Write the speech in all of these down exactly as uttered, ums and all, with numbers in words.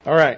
All right.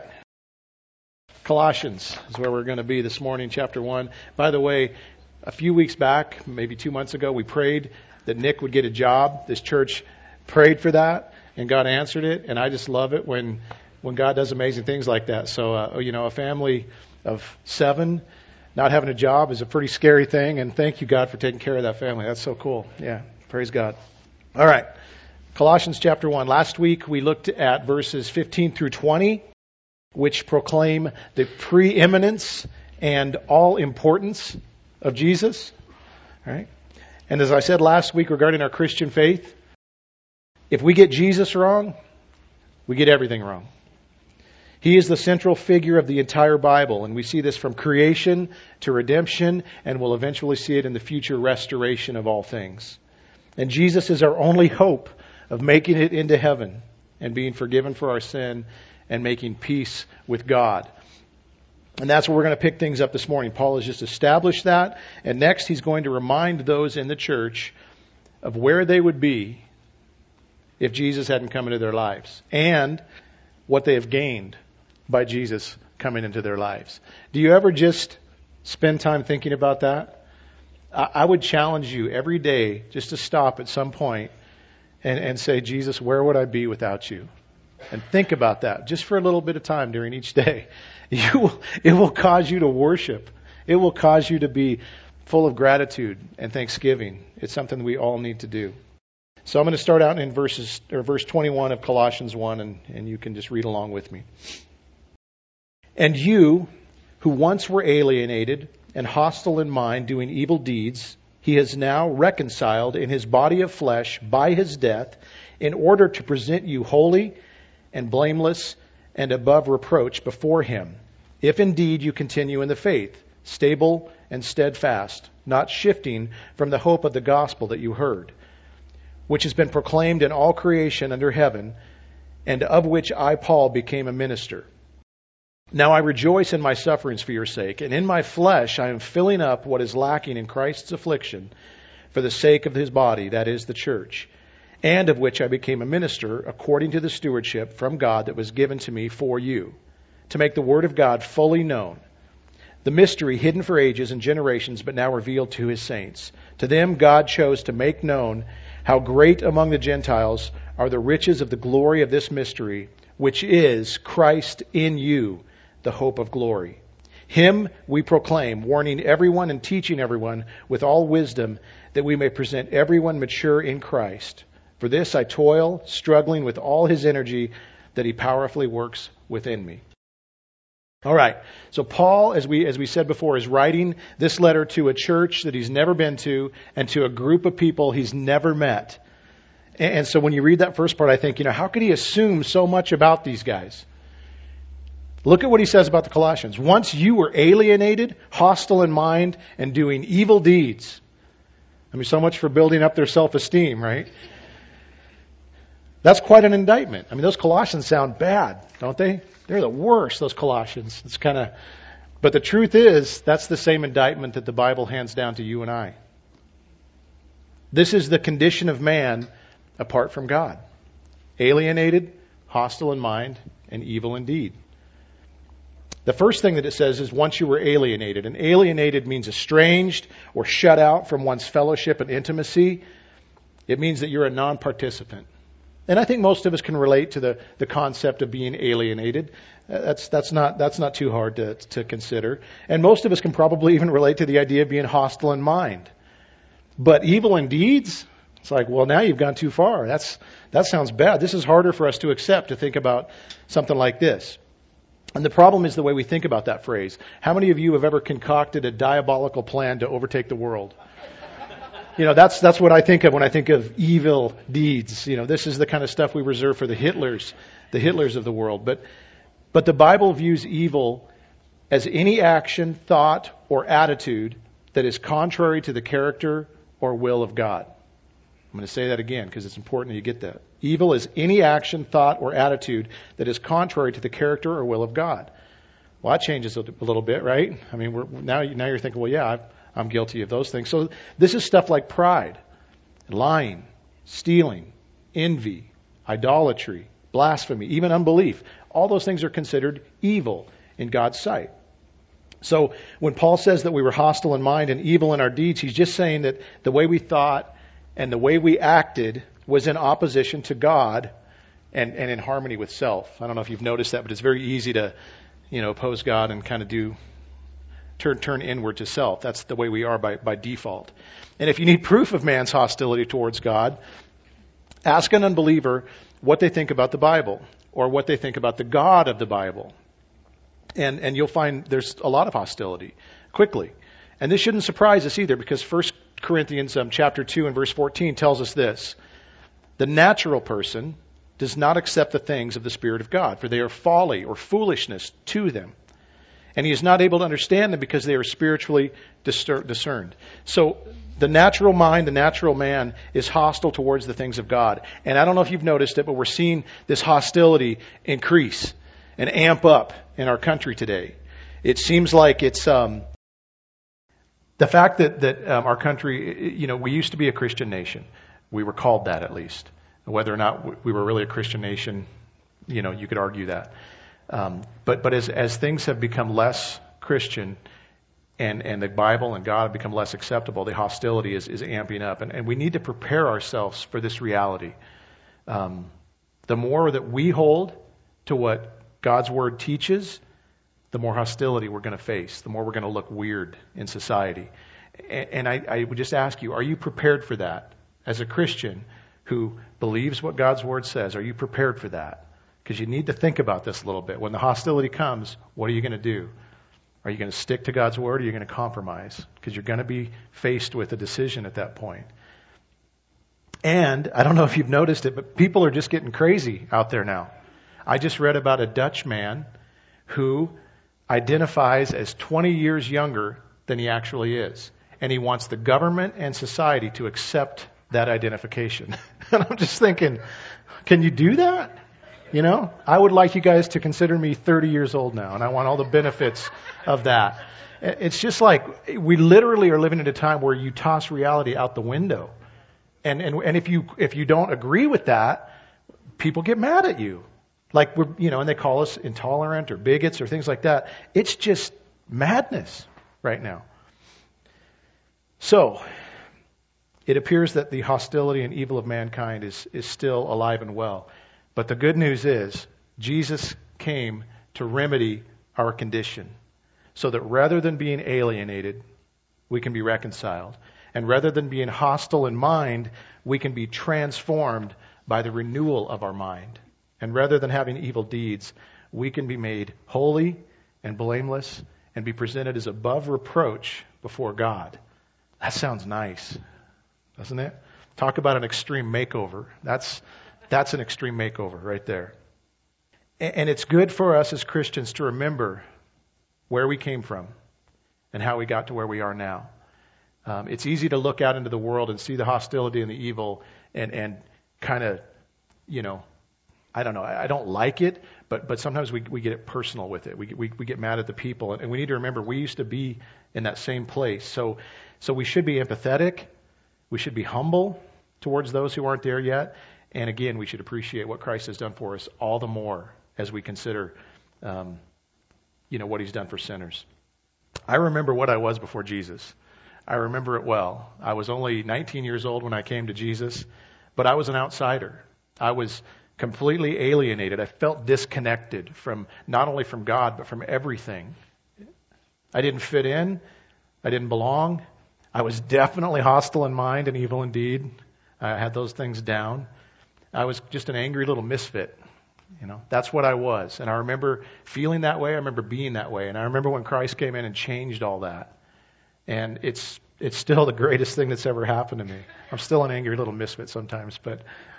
Colossians is where we're going to be this morning, chapter one. By the way, a few weeks back, maybe two months ago, we prayed that Nick would get a job. This church prayed for that, and God answered it. And I just love it when when God does amazing things like that. So, uh, you know, a family of seven not having a job is a pretty scary thing. And thank you, God, for taking care of that family. That's so cool. Yeah, praise God. All right. Colossians chapter one. Last week we looked at verses fifteen through twenty, which proclaim the preeminence and all importance of Jesus. All right. And as I said last week regarding our Christian faith, if we get Jesus wrong, we get everything wrong. He is the central figure of the entire Bible, and we see this from creation to redemption, and we'll eventually see it in the future restoration of all things. And Jesus is our only hope of making it into heaven and being forgiven for our sin and making peace with God. And that's where we're going to pick things up this morning. Paul has just established that. And next he's going to remind those in the church of where they would be if Jesus hadn't come into their lives and what they have gained by Jesus coming into their lives. Do you ever just spend time thinking about that? I would challenge you every day just to stop at some point and, and say, Jesus, where would I be without you? And think about that just for a little bit of time during each day. You will, it will cause you to worship. It will cause you to be full of gratitude and thanksgiving. It's something we all need to do. So I'm going to start out in verses or verse twenty-one of Colossians one, and, and you can just read along with me. And you, who once were alienated and hostile in mind, doing evil deeds, he has now reconciled in his body of flesh by his death, in order to present you holy and blameless and above reproach before him, if indeed you continue in the faith, stable and steadfast, not shifting from the hope of the gospel that you heard, which has been proclaimed in all creation under heaven, and of which I, Paul, became a minister. Now I rejoice in my sufferings for your sake, and in my flesh I am filling up what is lacking in Christ's affliction for the sake of his body, that is, the church, and of which I became a minister according to the stewardship from God that was given to me for you, to make the word of God fully known, the mystery hidden for ages and generations, but now revealed to his saints. To them God chose to make known how great among the Gentiles are the riches of the glory of this mystery, which is Christ in you, the hope of glory. Him we proclaim, warning everyone and teaching everyone with all wisdom, that we may present everyone mature in Christ. For this I toil, struggling with all his energy that he powerfully works within me. All right. So Paul, as we as we said before, is writing this letter to a church that he's never been to and to a group of people he's never met. And so when you read that first part, I think, you know, how could he assume so much about these guys? Look at what he says about the Colossians. Once you were alienated, hostile in mind, and doing evil deeds. I mean, so much for building up their self-esteem, right? That's quite an indictment. I mean, those Colossians sound bad, don't they? They're the worst, those Colossians. It's kind of, but the truth is, that's the same indictment that the Bible hands down to you and I. This is the condition of man apart from God. Alienated, hostile in mind, and evil in deed. The first thing that it says is once you were alienated. And alienated means estranged or shut out from one's fellowship and intimacy. It means that you're a non-participant. And I think most of us can relate to the, the concept of being alienated. That's that's not that's not too hard to, to consider. And most of us can probably even relate to the idea of being hostile in mind. But evil in deeds, it's like, well, now you've gone too far. That's that sounds bad. This is harder for us to accept, to think about something like this. And the problem is the way we think about that phrase. How many of you have ever concocted a diabolical plan to overtake the world? You know, that's that's what I think of when I think of evil deeds. You know, this is the kind of stuff we reserve for the Hitlers, the Hitlers of the world. But but the Bible views evil as any action, thought, or attitude that is contrary to the character or will of God. I'm going to say that again because it's important that you get that. Evil is any action, thought, or attitude that is contrary to the character or will of God. Well, that changes a little bit, right? I mean, we're, now now you're thinking, well, yeah, I've, I'm guilty of those things. So this is stuff like pride, lying, stealing, envy, idolatry, blasphemy, even unbelief. all those things are considered evil in God's sight. So when Paul says that we were hostile in mind and evil in our deeds, he's just saying that the way we thought and the way we acted was in opposition to God and, and in harmony with self. I don't know if you've noticed that, but it's very easy to, you know, oppose God and kind of do turn turn inward to self. That's the way we are by, by default. And if you need proof of man's hostility towards God, ask an unbeliever what they think about the Bible or what they think about the God of the Bible. And and you'll find there's a lot of hostility quickly. And this shouldn't surprise us either, because First Corinthians um, chapter two and verse fourteen tells us this: the natural person does not accept the things of the Spirit of God, for they are folly or foolishness to them. And he is not able to understand them because they are spiritually discerned. So the natural mind, the natural man, is hostile towards the things of God. And I don't know if you've noticed it, but we're seeing this hostility increase and amp up in our country today. It seems like it's um, the fact that, that um, our country, you know, we used to be a Christian nation. We were called that, at least. Whether or not we were really a Christian nation, you know, you could argue that. Um, but but as as things have become less Christian and, and the Bible and God have become less acceptable, the hostility is, is amping up. And, and we need to prepare ourselves for this reality. Um, the more that we hold to what God's Word teaches, the more hostility we're going to face, the more we're going to look weird in society. And, and I, I would just ask you, are you prepared for that? As a Christian who believes what God's Word says, are you prepared for that? Because you need to think about this a little bit. When the hostility comes, what are you going to do? Are you going to stick to God's Word, or are you going to compromise? Because you're going to be faced with a decision at that point. And I don't know if you've noticed it, but people are just getting crazy out there now. I just read about a Dutch man who identifies as twenty years younger than he actually is. And he wants the government and society to accept that identification. And I'm just thinking, can you do that? You know, I would like you guys to consider me thirty years old now, and I want all the benefits of that. It's just like we literally are living in a time where you toss reality out the window. And and and if you if you don't agree with that, people get mad at you. Like we're, you know, and they call us intolerant or bigots or things like that. It's just madness right now. So, it appears that the hostility and evil of mankind is, is still alive and well. But the good news is, Jesus came to remedy our condition, so that rather than being alienated, we can be reconciled. And rather than being hostile in mind, we can be transformed by the renewal of our mind. And rather than having evil deeds, we can be made holy and blameless and be presented as above reproach before God. That sounds nice, doesn't it? Talk about an extreme makeover. That's that's an extreme makeover right there. And it's good for us as Christians to remember where we came from and how we got to where we are now. Um, it's easy to look out into the world and see the hostility and the evil and, and kind of, you know, I don't know, I don't like it, but but sometimes we we get it personal with it. We we, we get mad at the people, and we need to remember we used to be in that same place. So so we should be empathetic. We should be humble towards those who aren't there yet. And again, we should appreciate what Christ has done for us all the more as we consider, um, you know, what He's done for sinners. I remember what I was before Jesus. I remember it well. I was only nineteen years old when I came to Jesus, but I was an outsider. I was completely alienated. I felt disconnected from not only from God, but from everything. I didn't fit in. I didn't belong. I was definitely hostile in mind and evil in deed. I had those things down. I was just an angry little misfit. You know, that's what I was. And I remember feeling that way. I remember being that way. And I remember when Christ came in and changed all that. And it's it's still the greatest thing that's ever happened to me. I'm still an angry little misfit sometimes, but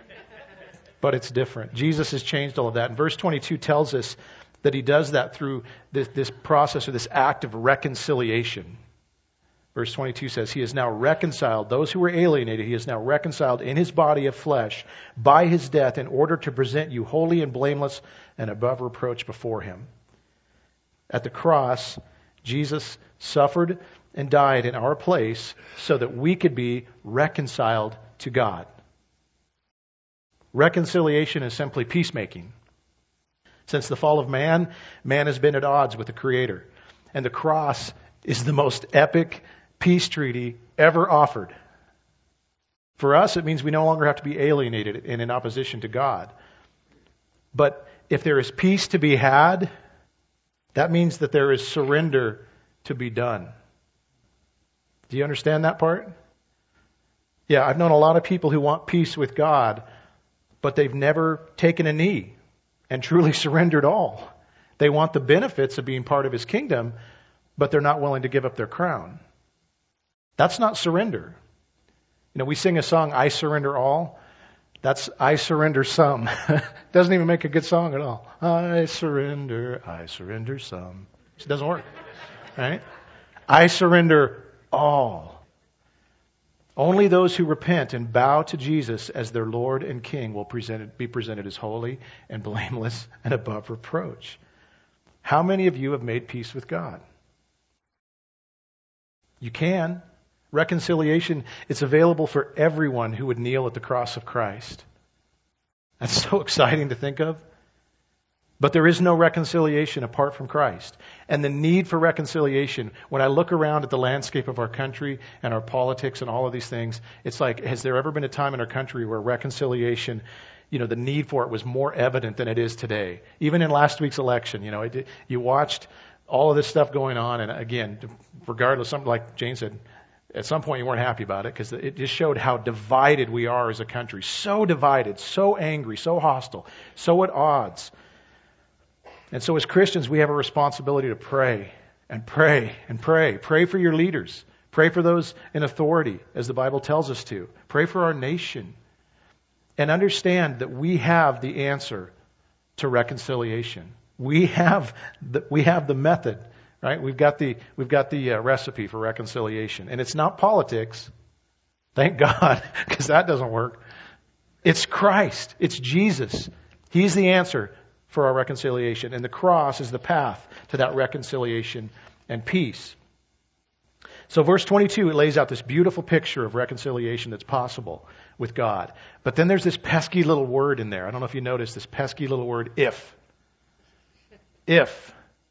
but it's different. Jesus has changed all of that. And verse twenty-two tells us that He does that through this, this process or this act of reconciliation. Verse twenty-two says, He has now reconciled those who were alienated. He has now reconciled in His body of flesh by His death in order to present you holy and blameless and above reproach before Him. At the cross, Jesus suffered and died in our place so that we could be reconciled to God. Reconciliation is simply peacemaking. Since the fall of man, man has been at odds with the Creator. And the cross is the most epic peace treaty ever offered. For us, it means we no longer have to be alienated and in opposition to God. But if there is peace to be had, that means that there is surrender to be done. Do you understand that part? Yeah, I've known a lot of people who want peace with God, but they've never taken a knee and truly surrendered all. They want the benefits of being part of His kingdom, but they're not willing to give up their crown. That's not surrender. You know, we sing a song, I Surrender All. That's I surrender some. Doesn't even make a good song at all. I surrender, I surrender some. It doesn't work, right? I surrender all. Only those who repent and bow to Jesus as their Lord and King will present, be presented as holy and blameless and above reproach. How many of you have made peace with God? You can. Reconciliation, it's available for everyone who would kneel at the cross of Christ. That's so exciting to think of. But there is no reconciliation apart from Christ. And the need for reconciliation, when I look around at the landscape of our country and our politics and all of these things, it's like, has there ever been a time in our country where reconciliation, you know, the need for it was more evident than it is today? Even in last week's election, you know, it, you watched all of this stuff going on, and again, regardless, something like Jane said, at some point you weren't happy about it because it just showed how divided we are as a country. So divided, so angry, so hostile, so at odds. And so as Christians, we have a responsibility to pray and pray and pray. Pray for your leaders. Pray for those in authority, as the Bible tells us to. Pray for our nation. And understand that we have the answer to reconciliation. We have the, we have the method. Right? We've got the we've got the uh, recipe for reconciliation, and it's not politics. Thank God, because that doesn't work. It's Christ. It's Jesus. He's the answer for our reconciliation, and the cross is the path to that reconciliation and peace. So verse twenty-two, it lays out this beautiful picture of reconciliation that's possible with God. But then there's this pesky little word in there. I don't know if you noticed this pesky little word, if. If.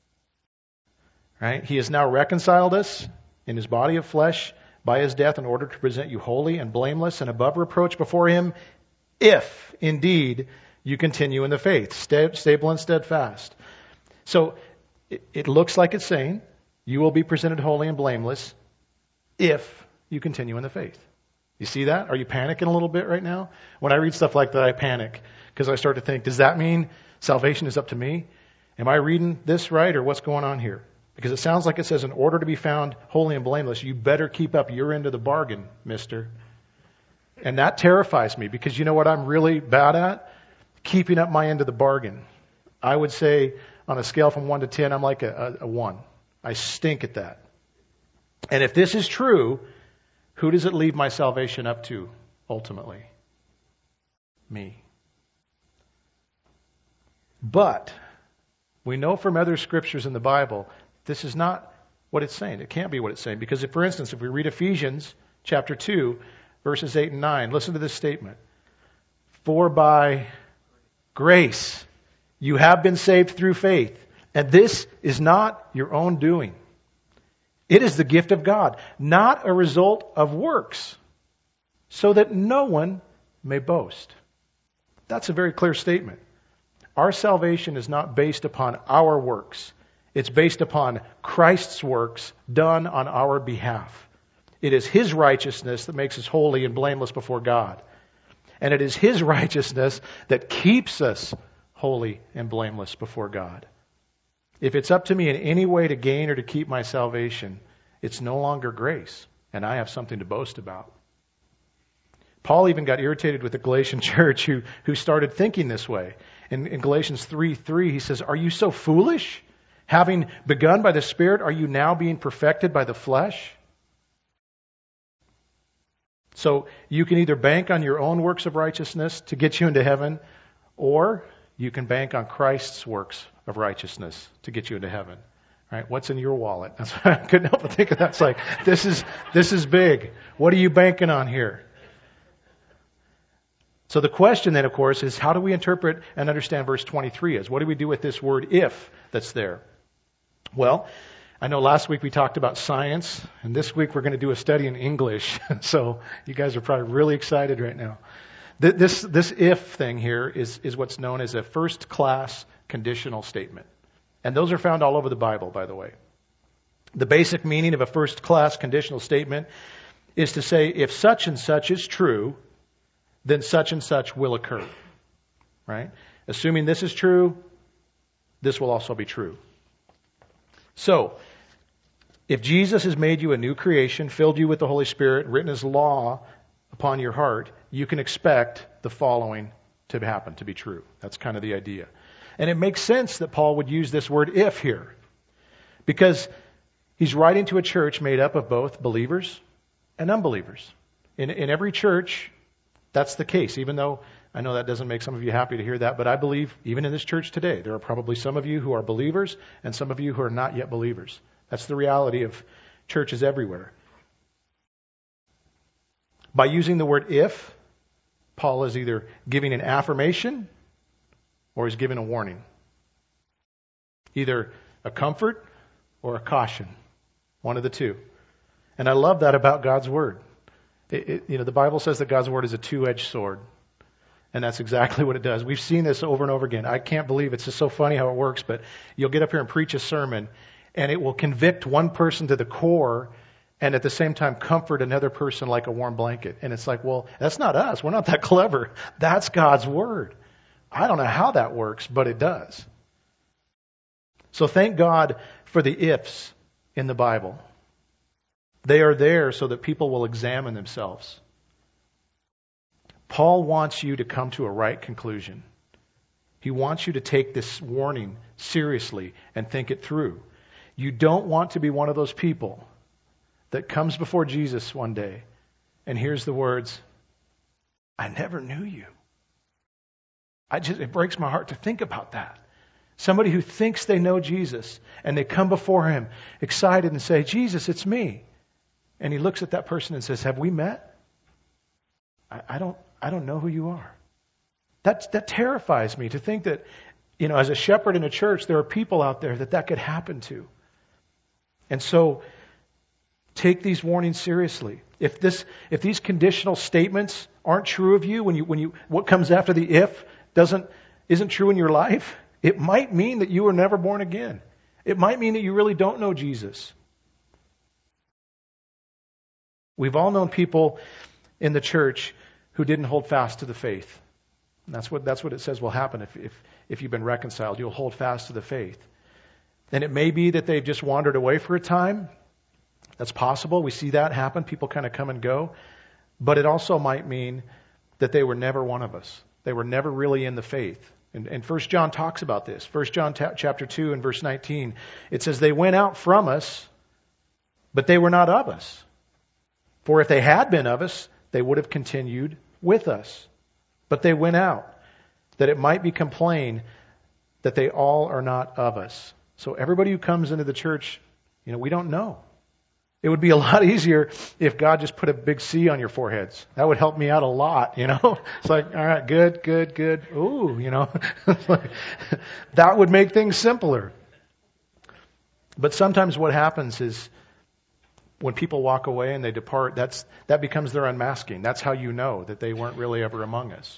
Right? He has now reconciled us in His body of flesh by His death in order to present you holy and blameless and above reproach before Him, if indeed you continue in the faith, stable and steadfast. So it, it looks like it's saying you will be presented holy and blameless if you continue in the faith. You see that? Are you panicking a little bit right now? When I read stuff like that, I panic because I start to think, does that mean salvation is up to me? Am I reading this right, or what's going on here? Because it sounds like it says, in order to be found holy and blameless, you better keep up your end of the bargain, mister. And that terrifies me, because you know what I'm really bad at? Keeping up my end of the bargain. I would say, on a scale from one to ten, I'm like a, a, a one. I stink at that. And if this is true, who does it leave my salvation up to, ultimately? Me. But we know from other scriptures in the Bible, this is not what it's saying. It can't be what it's saying. Because, if, for instance, if we read Ephesians chapter two, verses eight and nine, listen to this statement. For by grace you have been saved through faith, and this is not your own doing. It is the gift of God, not a result of works, so that no one may boast. That's a very clear statement. Our salvation is not based upon our works. It's based upon Christ's works done on our behalf. It is His righteousness that makes us holy and blameless before God. And it is His righteousness that keeps us holy and blameless before God. If it's up to me in any way to gain or to keep my salvation, it's no longer grace, and I have something to boast about. Paul even got irritated with the Galatian church who, who started thinking this way. In, in Galatians three three, he says, are you so foolish? Having begun by the Spirit, are you now being perfected by the flesh? So you can either bank on your own works of righteousness to get you into heaven, or you can bank on Christ's works of righteousness to get you into heaven. Right? What's in your wallet? That's what I couldn't help but think of that. It's like, this is this is big. What are you banking on here? So the question then, of course, is how do we interpret and understand verse twenty-three as? What do we do with this word if that's there? Well, I know last week we talked about science, and this week we're going to do a study in English. So you guys are probably really excited right now. This this if thing here is, is what's known as a first-class conditional statement. And those are found all over the Bible, by the way. The basic meaning of a first-class conditional statement is to say, if such and such is true, then such and such will occur. Right? Assuming this is true, this will also be true. So, if Jesus has made you a new creation, filled you with the Holy Spirit, written His law upon your heart, you can expect the following to happen, to be true. That's kind of the idea. And it makes sense that Paul would use this word if here, because he's writing to a church made up of both believers and unbelievers. In, in every church, that's the case, even though I know that doesn't make some of you happy to hear that, but I believe even in this church today, there are probably some of you who are believers and some of you who are not yet believers. That's the reality of churches everywhere. By using the word if, Paul is either giving an affirmation or he's giving a warning. Either a comfort or a caution. One of the two. And I love that about God's Word. It, it, you know, the Bible says that God's Word is a two-edged sword. And that's exactly what it does. We've seen this over and over again. I can't believe it's just so funny how it works, but you'll get up here and preach a sermon, and it will convict one person to the core and at the same time comfort another person like a warm blanket. And it's like, well, that's not us. We're not that clever. That's God's Word. I don't know how that works, but it does. So thank God for the ifs in the Bible. They are there so that people will examine themselves. Paul wants you to come to a right conclusion. He wants you to take this warning seriously and think it through. You don't want to be one of those people that comes before Jesus one day and hears the words, I never knew you. I just, it breaks my heart to think about that. Somebody who thinks they know Jesus and they come before Him excited and say, Jesus, it's me. And He looks at that person and says, have we met? I, I don't I don't know who you are. That, that terrifies me to think that, you know, as a shepherd in a church, there are people out there that that could happen to. And so, take these warnings seriously. If this, if these conditional statements aren't true of you, when you, when you, what comes after the if doesn't, isn't true in your life, it might mean that you were never born again. It might mean that you really don't know Jesus. We've all known people in the church who didn't hold fast to the faith. And that's what that's what it says will happen if, if if you've been reconciled. You'll hold fast to the faith. And it may be that they've just wandered away for a time. That's possible. We see that happen. People kind of come and go. But it also might mean that they were never one of us. They were never really in the faith. And, and First John talks about this. First John ta- chapter two and verse nineteen. It says, they went out from us, but they were not of us. For if they had been of us, they would have continued with us. But they went out, that it might become plain that they all are not of us. So everybody who comes into the church, you know, we don't know. It would be a lot easier if God just put a big C on your foreheads. That would help me out a lot, you know. It's like, all right, good, good, good. Ooh, you know. That would make things simpler. But sometimes what happens is when people walk away and they depart, that's that becomes their unmasking. That's how you know that they weren't really ever among us.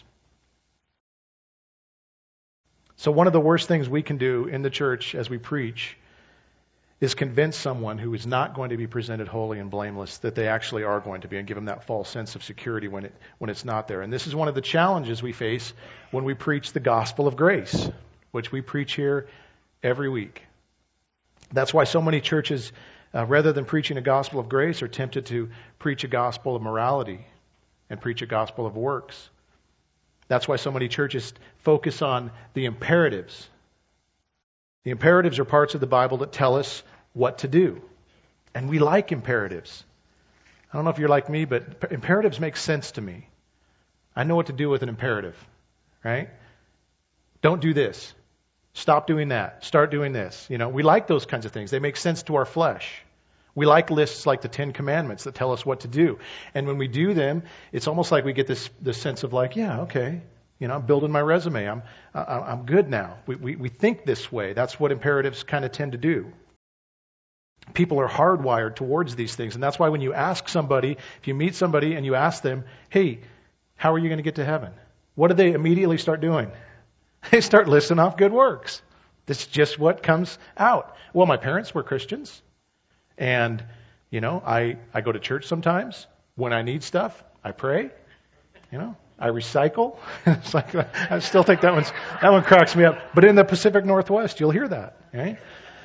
So one of the worst things we can do in the church as we preach is convince someone who is not going to be presented holy and blameless that they actually are going to be, and give them that false sense of security when it when it's not there. And this is one of the challenges we face when we preach the gospel of grace, which we preach here every week. That's why so many churches, Uh, rather than preaching a gospel of grace, are tempted to preach a gospel of morality and preach a gospel of works. That's why so many churches focus on the imperatives. The imperatives are parts of the Bible that tell us what to do. And we like imperatives. I don't know if you're like me, but imperatives make sense to me. I know what to do with an imperative, right? Don't do this. Stop doing that. Start doing this. You know, we like those kinds of things. They make sense to our flesh. We like lists like the Ten Commandments that tell us what to do. And when we do them, it's almost like we get this, this sense of like, yeah, okay, you know, I'm building my resume. I'm, I, I'm good now. We, we, we think this way. That's what imperatives kind of tend to do. People are hardwired towards these things. And that's why when you ask somebody, if you meet somebody and you ask them, hey, how are you going to get to heaven? What do they immediately start doing? They start listing off good works. That's just what comes out. Well, my parents were Christians. And, you know, I, I go to church sometimes. When I need stuff, I pray. You know, I recycle. It's like, I still think that one's, that one cracks me up. But in the Pacific Northwest, you'll hear that. Right?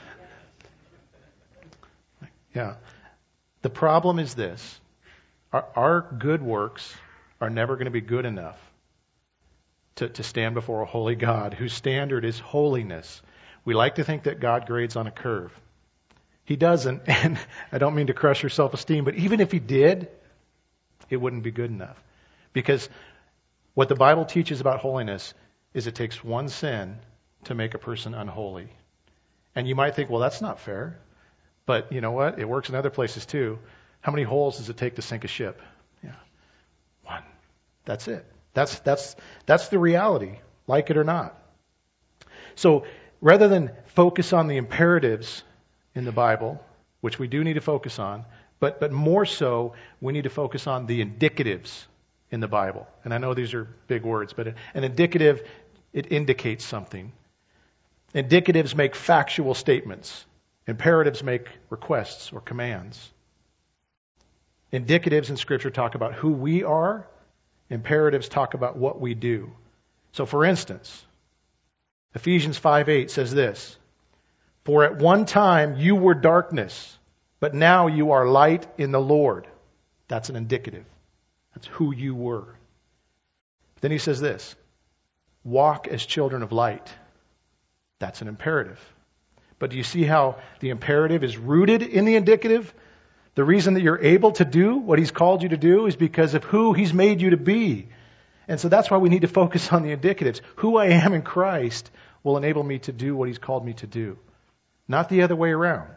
Yeah. The problem is this. Our, our good works are never going to be good enough to, to stand before a holy God whose standard is holiness. We like to think that God grades on a curve. He doesn't, and I don't mean to crush your self-esteem, but even if he did, it wouldn't be good enough. Because what the Bible teaches about holiness is it takes one sin to make a person unholy. And you might think, well, that's not fair. But you know what? It works in other places too. How many holes does it take to sink a ship? Yeah. One. That's it. That's, that's, that's the reality, like it or not. So rather than focus on the imperatives in the Bible, which we do need to focus on, but but more so, we need to focus on the indicatives in the Bible. And I know these are big words, but an indicative, it indicates something. Indicatives make factual statements. Imperatives make requests or commands. Indicatives in Scripture talk about who we are. Imperatives talk about what we do. So for instance, Ephesians five eight says this, for at one time you were darkness, but now you are light in the Lord. That's an indicative. That's who you were. Then he says this, walk as children of light. That's an imperative. But do you see how the imperative is rooted in the indicative? The reason that you're able to do what he's called you to do is because of who he's made you to be. And so that's why we need to focus on the indicatives. Who I am in Christ will enable me to do what he's called me to do. Not the other way around.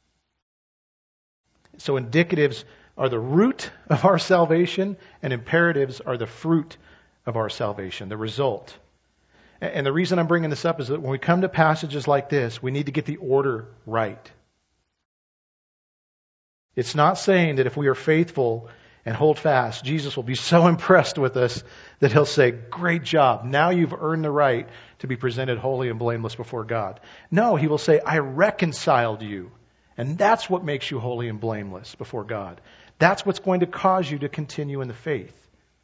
So indicatives are the root of our salvation, and imperatives are the fruit of our salvation, the result. And the reason I'm bringing this up is that when we come to passages like this, we need to get the order right. It's not saying that if we are faithful and hold fast, Jesus will be so impressed with us that he'll say, great job. Now you've earned the right to be presented holy and blameless before God. No, he will say, I reconciled you. And that's what makes you holy and blameless before God. That's what's going to cause you to continue in the faith.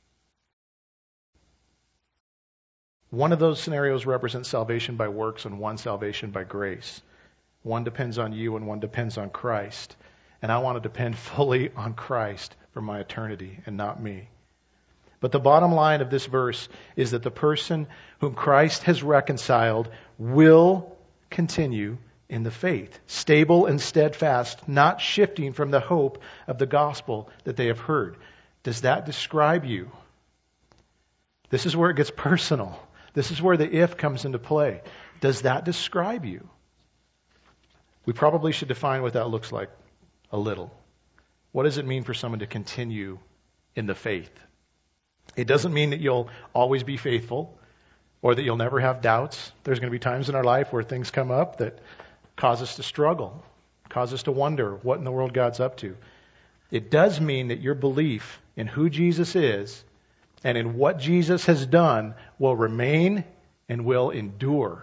One of those scenarios represents salvation by works and one salvation by grace. One depends on you and one depends on Christ. And I want to depend fully on Christ for my eternity and not me. But the bottom line of this verse is that the person whom Christ has reconciled will continue in the faith, stable and steadfast, not shifting from the hope of the gospel that they have heard. Does that describe you? This is where it gets personal. This is where the if comes into play. Does that describe you? We probably should define what that looks like a little. What does it mean for someone to continue in the faith? It doesn't mean that you'll always be faithful or that you'll never have doubts. There's going to be times in our life where things come up that cause us to struggle, cause us to wonder what in the world God's up to. It does mean that your belief in who Jesus is and in what Jesus has done will remain and will endure.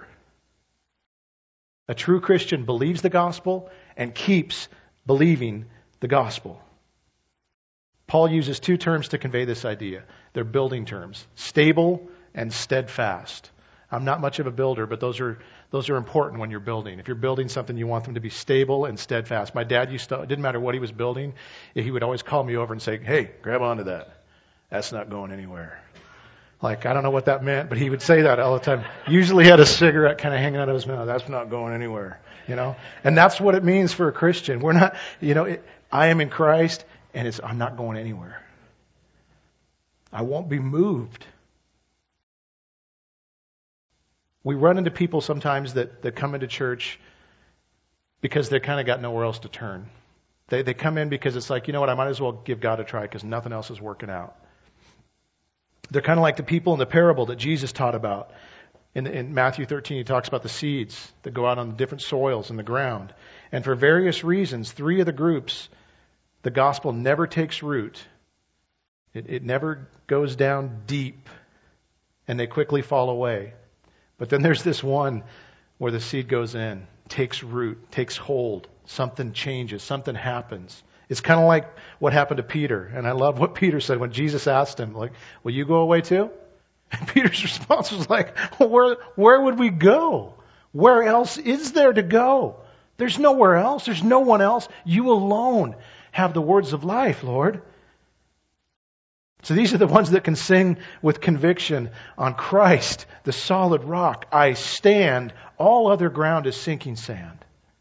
A true Christian believes the gospel and keeps believing the gospel. Paul uses two terms to convey this idea. They're building terms, stable and steadfast. I'm not much of a builder, but those are those are important when you're building. If you're building something, you want them to be stable and steadfast. My dad used to, it didn't matter what he was building, he would always call me over and say, hey, grab onto that. That's not going anywhere. Like, I don't know what that meant, but he would say that all the time. Usually he had a cigarette kind of hanging out of his mouth. That's not going anywhere, you know? And that's what it means for a Christian. We're not, you know, it, I am in Christ and it's, I'm not going anywhere. I won't be moved. We run into people sometimes that, that come into church because they kind of got nowhere else to turn. They they come in because it's like, you know what, I might as well give God a try because nothing else is working out. They're kind of like the people in the parable that Jesus taught about. In, in Matthew thirteen, he talks about the seeds that go out on the different soils in the ground. And for various reasons, three of the groups, the gospel never takes root. It, it never goes down deep, and they quickly fall away. But then there's this one where the seed goes in, takes root, takes hold. Something changes, something happens. It's kind of like what happened to Peter. And I love what Peter said when Jesus asked him, like, will you go away too? And Peter's response was like, well, where, where would we go? Where else is there to go? There's nowhere else. There's no one else. You alone have the words of life, Lord. So these are the ones that can sing with conviction on Christ, the solid rock. I stand. All other ground is sinking sand.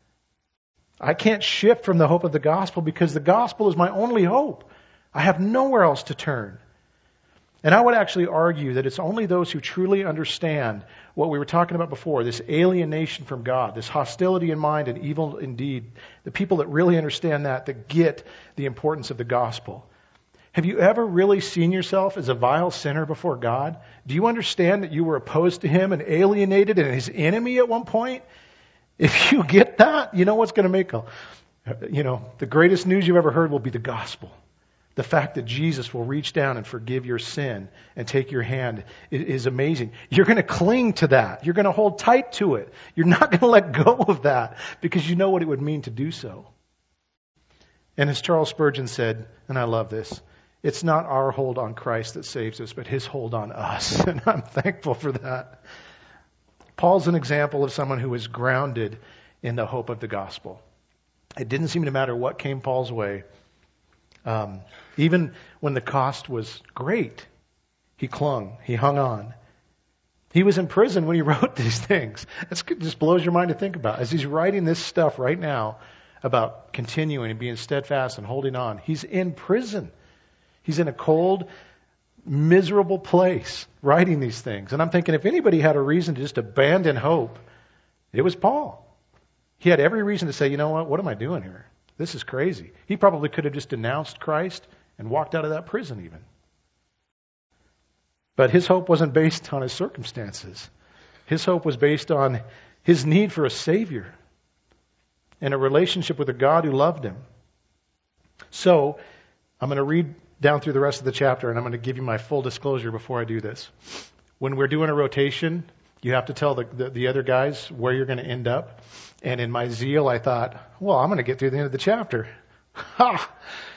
I can't shift from the hope of the gospel because the gospel is my only hope. I have nowhere else to turn. And I would actually argue that it's only those who truly understand what we were talking about before, this alienation from God, this hostility in mind and evil in deed, the people that really understand that, that get the importance of the gospel. Have you ever really seen yourself as a vile sinner before God? Do you understand that you were opposed to Him and alienated and His enemy at one point? If you get that, you know what's going to make a, you know, the greatest news you've ever heard will be the gospel. The fact that Jesus will reach down and forgive your sin and take your hand is amazing. You're going to cling to that. You're going to hold tight to it. You're not going to let go of that because you know what it would mean to do so. And as Charles Spurgeon said, and I love this, it's not our hold on Christ that saves us, but His hold on us. And I'm thankful for that. Paul's an example of someone who was grounded in the hope of the gospel. It didn't seem to matter what came Paul's way. Um, even when the cost was great, he clung, he hung on. He was in prison when he wrote these things. It just blows your mind to think about. As he's writing this stuff right now about continuing and being steadfast and holding on, he's in prison. He's in a cold, miserable place writing these things. And I'm thinking if anybody had a reason to just abandon hope, it was Paul. He had every reason to say, you know what, what am I doing here? This is crazy. He probably could have just denounced Christ and walked out of that prison even. But his hope wasn't based on his circumstances. His hope was based on his need for a Savior and a relationship with a God who loved him. So, I'm going to read down through the rest of the chapter, and I'm going to give you my full disclosure before I do this. When we're doing a rotation, you have to tell the, the, the other guys where you're going to end up. And in my zeal, I thought, well, I'm going to get through the end of the chapter. Ha!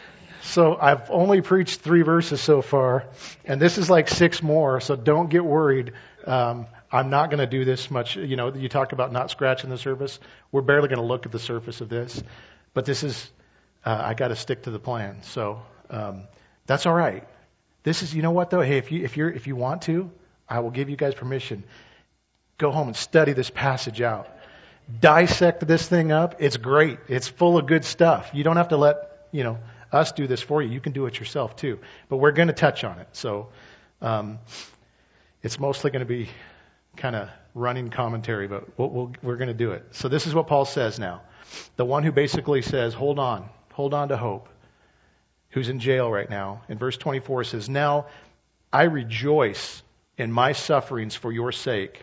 So I've only preached three verses so far, and this is like six more, so don't get worried. Um, I'm not going to do this much. You know, you talk about not scratching the surface. We're barely going to look at the surface of this. But this is, uh, I got to stick to the plan. So um, that's all right. This is, you know what though? Hey, if you if you're if you want to, I will give you guys permission. Go home and study this passage out. Dissect this thing up. It's great. It's full of good stuff. You don't have to let, you know, us do this for you. You can do it yourself too. But we're going to touch on it. So um, it's mostly going to be kind of running commentary, but we'll, we'll, we're going to do it. So this is what Paul says now. The one who basically says, hold on, hold on to hope, who's in jail right now. In verse twenty-four says, now I rejoice in my sufferings for your sake.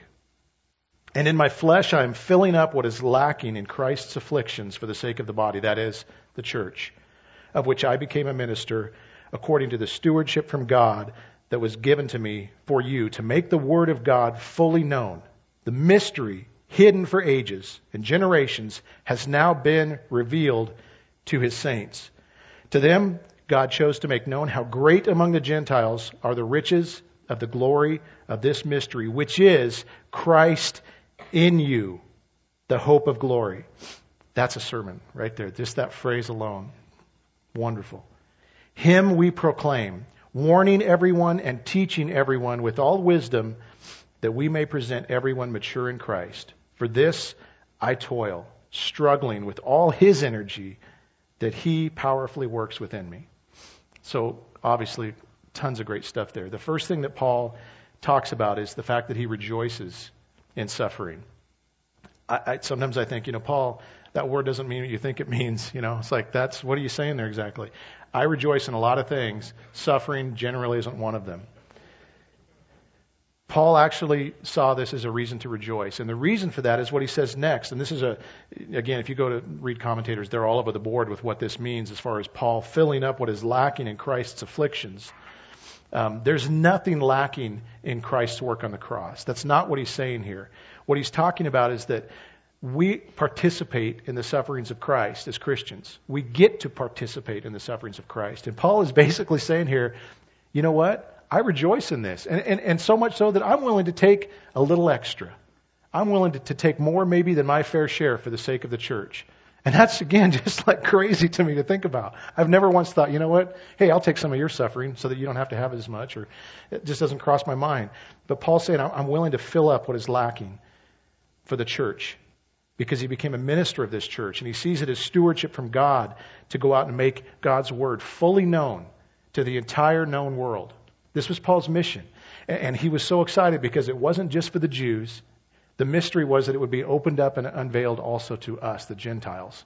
And in my flesh I am filling up what is lacking in Christ's afflictions for the sake of the body, that is, the church, of which I became a minister according to the stewardship from God that was given to me for you, to make the word of God fully known. The mystery hidden for ages and generations has now been revealed to his saints. To them God chose to make known how great among the Gentiles are the riches of the glory of this mystery, which is Christ in you, the hope of glory. That's a sermon right there. Just that phrase alone. Wonderful. Him we proclaim, warning everyone and teaching everyone with all wisdom, that we may present everyone mature in Christ. For this I toil, struggling with all His energy that He powerfully works within me. So obviously, tons of great stuff there. The first thing that Paul talks about is the fact that he rejoices in suffering. I, I sometimes I think, you know, Paul, that word doesn't mean what you think it means. You know, it's like, that's, what are you saying there exactly? I rejoice in a lot of things. Suffering generally isn't one of them. Paul actually saw this as a reason to rejoice. And the reason for that is what he says next. And this is a, again, if you go to read commentators, they're all over the board with what this means as far as Paul filling up what is lacking in Christ's afflictions. Um, there's nothing lacking in Christ's work on the cross. That's not what he's saying here. What he's talking about is that we participate in the sufferings of Christ as Christians. We get to participate in the sufferings of Christ. And Paul is basically saying here, you know what? I rejoice in this. And, and, and so much so that I'm willing to take a little extra. I'm willing to, to take more maybe than my fair share for the sake of the church. And that's, again, just like crazy to me to think about. I've never once thought, you know what? Hey, I'll take some of your suffering so that you don't have to have as much. Or it just doesn't cross my mind. But Paul's saying, I'm willing to fill up what is lacking for the church, because he became a minister of this church. And he sees it as stewardship from God to go out and make God's word fully known to the entire known world. This was Paul's mission. And he was so excited because it wasn't just for the Jews. The mystery was that it would be opened up and unveiled also to us, the Gentiles.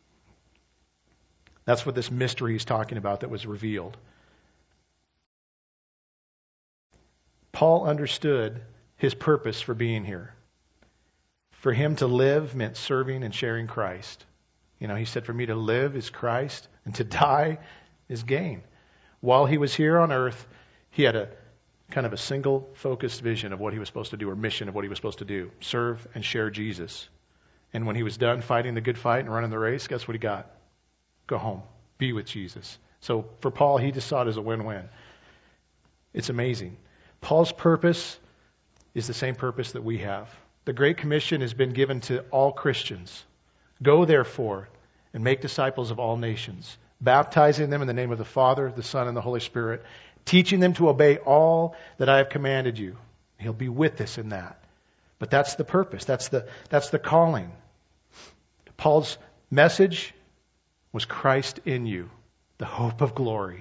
That's what this mystery he's talking about that was revealed. Paul understood his purpose for being here. For him to live meant serving and sharing Christ. You know, he said, for me to live is Christ, and to die is gain. While he was here on earth, he had a kind of a single focused vision of what he was supposed to do, or mission of what he was supposed to do. Serve and share Jesus. And when he was done fighting the good fight and running the race, guess what he got? Go home. Be with Jesus. So for Paul, he just saw it as a win-win. It's amazing. Paul's purpose is the same purpose that we have. The Great Commission has been given to all Christians. Go therefore and make disciples of all nations, baptizing them in the name of the Father, the Son, and the Holy Spirit, teaching them to obey all that I have commanded you. He'll be with us in that. But that's the purpose. That's the, that's the calling. Paul's message was Christ in you, the hope of glory.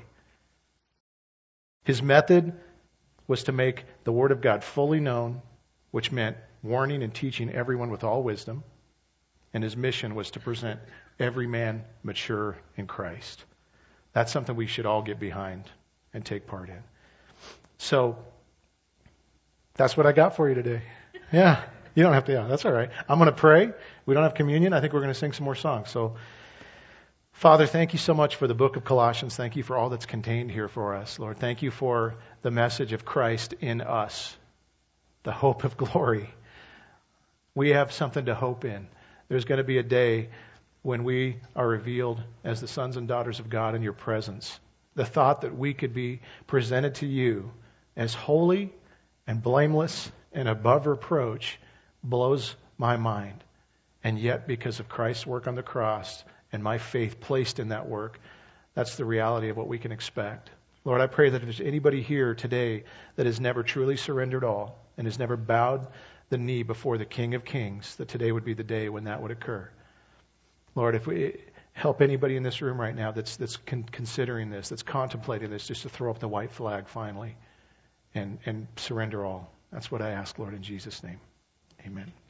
His method was to make the Word of God fully known, which meant warning and teaching everyone with all wisdom. And his mission was to present every man mature in Christ. That's something we should all get behind and take part in. So, that's what I got for you today. Yeah, you don't have to, yeah, that's all right. I'm going to pray. We don't have communion. I think we're going to sing some more songs. So, Father, thank you so much for the book of Colossians. Thank you for all that's contained here for us, Lord. Thank you for the message of Christ in us, the hope of glory. We have something to hope in. There's going to be a day when we are revealed as the sons and daughters of God in your presence. The thought that we could be presented to you as holy and blameless and above reproach blows my mind. And yet, because of Christ's work on the cross and my faith placed in that work, that's the reality of what we can expect. Lord, I pray that if there's anybody here today that has never truly surrendered all and has never bowed the knee before the King of Kings, that today would be the day when that would occur. Lord, if we help anybody in this room right now that's that's con- considering this, that's contemplating this, just to throw up the white flag finally and, and surrender all. That's what I ask, Lord, in Jesus' name. Amen.